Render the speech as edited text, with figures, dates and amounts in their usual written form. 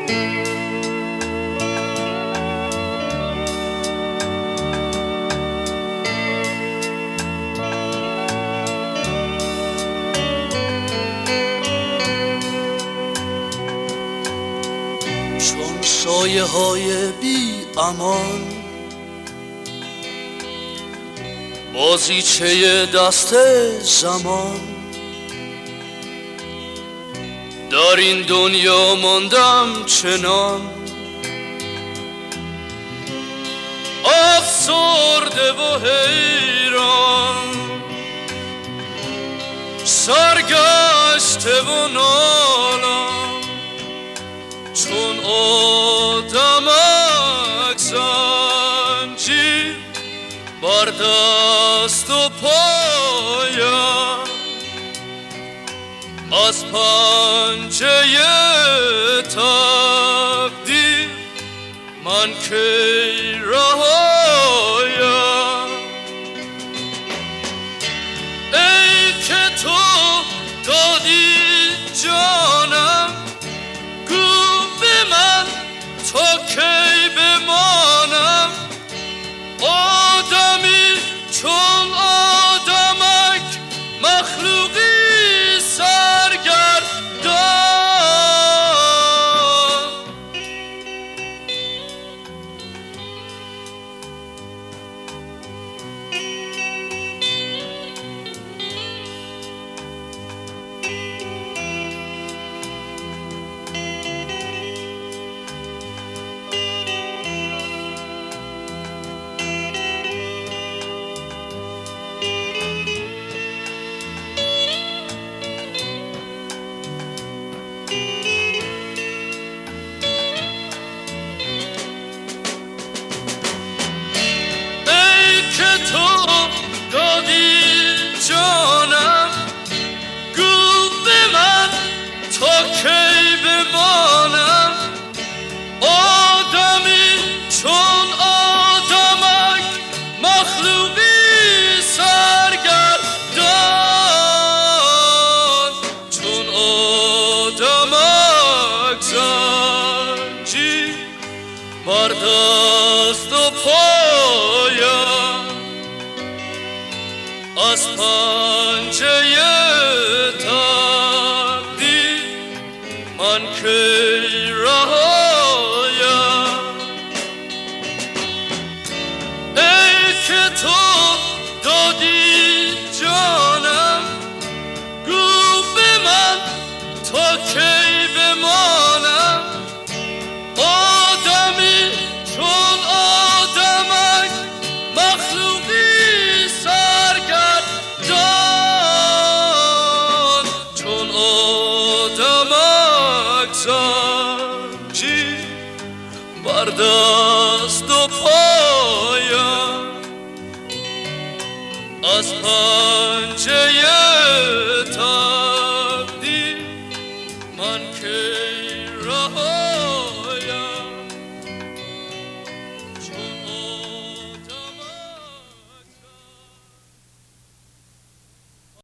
چون سایه های بی امان، بازیچه دست زمان، در این دنیا ماندم چنان افسرده و حیران، سرگشته و نالان، چون آدمک زنجیر بر دست و پایم، از پنجه تقدیر من کی رهایم. ای که تو دادی جانم، گو به من تا کی بمانم، آدمی چون آدمک، مخلوقی سرگردان. که تو دادی جانم، گو به من تا کی بمانم، آدمی چون آدمک، مخلوقی سرگردان، چون آدمک زنجیر بر دست و پایم، از پنجه تقدیر من کی رهایم. ای که تو دادی جانم، گو به من تا کی بمانم، آدمی چون آدمک، مخلوقی سرگردان، چون آدمک زنجیر بر دست و پایم، از